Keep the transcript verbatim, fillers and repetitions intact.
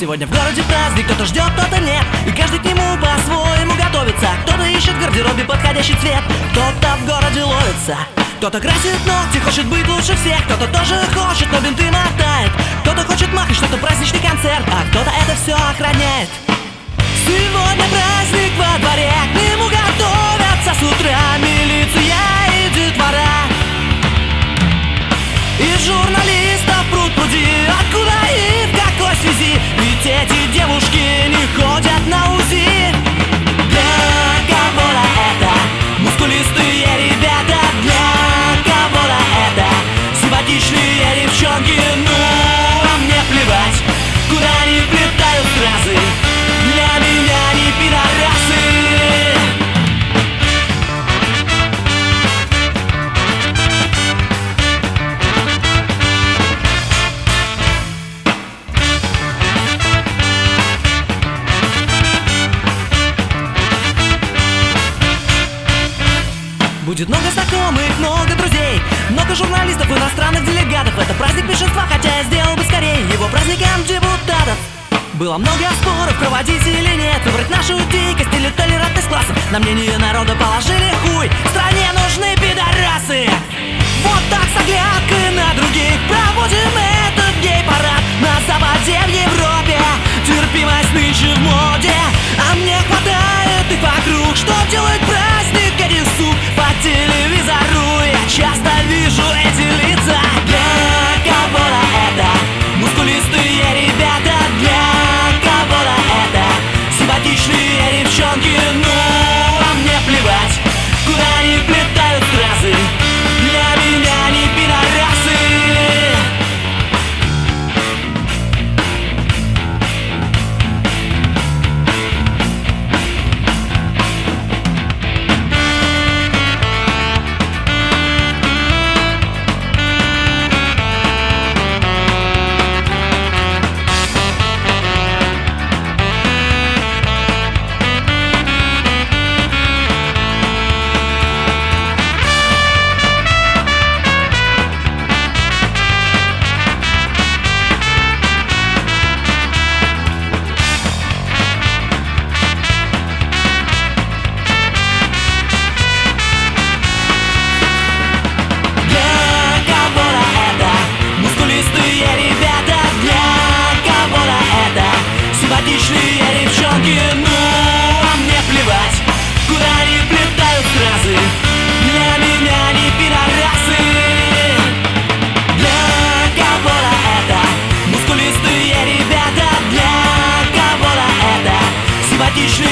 Сегодня в городе праздник, кто-то ждет, кто-то нет, и каждый к нему по-своему готовится. Кто-то ищет в гардеробе подходящий цвет, кто-то в городе ловится. Кто-то красит ногти, хочет быть лучше всех, кто-то тоже хочет, но бинты мотает. Кто-то хочет махать, что-то праздничный концерт, а кто-то это все охраняет. Сегодня праздник во дворе, к нему готовятся с утра милиция и детвора. И журналистов пруд пруди, откуда и в какой связи, ведь эти девушки не ходят на УЗИ. Для кого-то это мускулистые ребята, для кого-то это симпатичные девчонки. Ну, а мне плевать, куда они плетают фразы, для меня не пидорасы. Будет много знакомых, много друзей, много журналистов, иностранных делегатов. Это праздник меньшинства, хотя я сделал бы скорее его праздником депутатов. Было много споров, проводить или нет, выбрать нашу дикость или толерантность классов. На мнение народа положили хуй, стране нужны пидорасы. Вот так с оглядкой на других проводим этот гей-парад. На Западе, в Европе терпимость нынче в моде, а мне хватает их вокруг, что делает праздник этих сук. По телевизору я часто вижу эти лица. Для кого-то это мускулистые ребята, для кого-то это симпатичные девчонки. Ну, а мне плевать, куда они плетают фразы, для меня не пидорасы. Симпатичные девчонки, ну, а мне плевать, куда они плетают фразы, для меня не пидорасы. Для кого-то это мускулистые ребята, для кого-то это симпатичные